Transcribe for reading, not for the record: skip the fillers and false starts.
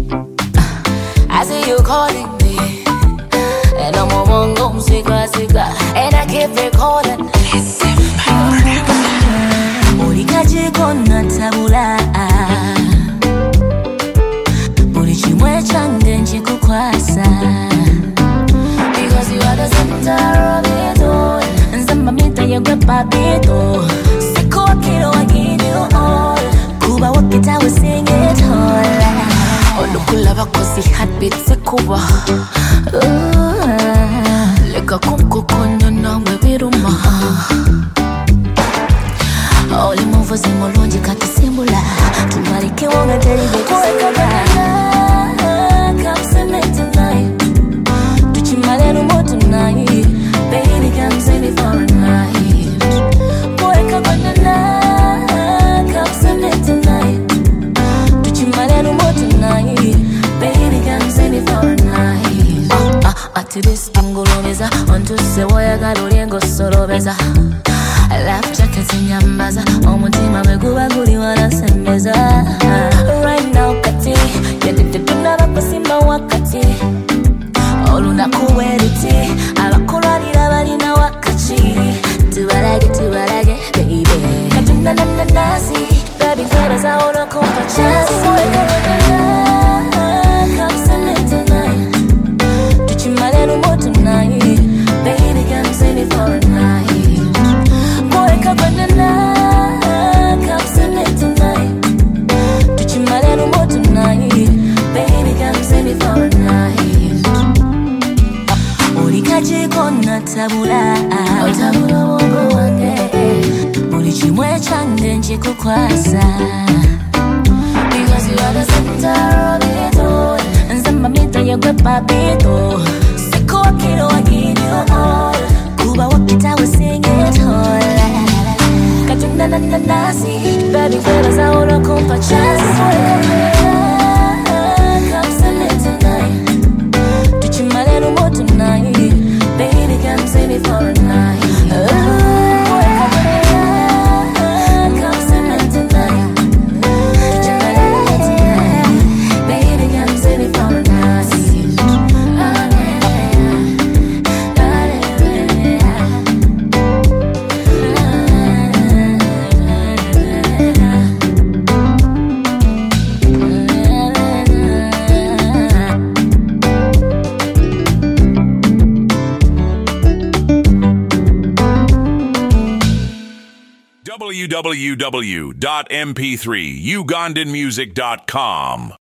I see you calling me, and I'm on go siga, and I keep recording. 우리까지 건넌 타불아 우리 짐을 창든지 구과사 Because you are the center of it all And somebody that you get papito Siko akiro I give you all Kuba wakita we sing it all Olukula bakosi heartbeat se kuba Leka kumkukono na webiruma Oli muvuzi mulungi kati simbula tumalike wonga teribe kusekana Come send me tonight Tuchimale rumo tonight Baby come send me for a night Boy come on tonight Come send me tonight Tuchimale rumo tonight Baby come send me for a night Ati this kingulobeza Onto se woyagala oliengo solobeza Life jackets in Yambaza Omutima meguba guli wanasembeza Right now kati Yadite tunaba kusima wakati Oluna kuweriti Abakulwanira balina wakati Tubalage, baby Katunda na nasi Baby fera za ono kumpa chance Come send me tonight Tuchimale rumo tonight Baby come send me for a night Come send me tonight Tuchimale rumo tonight Baby come send me for a night Ulikaji kona tabula Tabula wongo wange Ulichimwe chande nje kukwasa Because you are the center of it all And samba mita yegwe papito Siko wakiro I give you all Kuba wakita we sing it all Katunda na nasi Baby fellas I wanna come for chance Come send me tonight Tuchimale rumo tonight Baby come send me for a night Come send me tonight Tuchimale rumo tonight Baby come send me for a night www.mp3ugandanmusic.com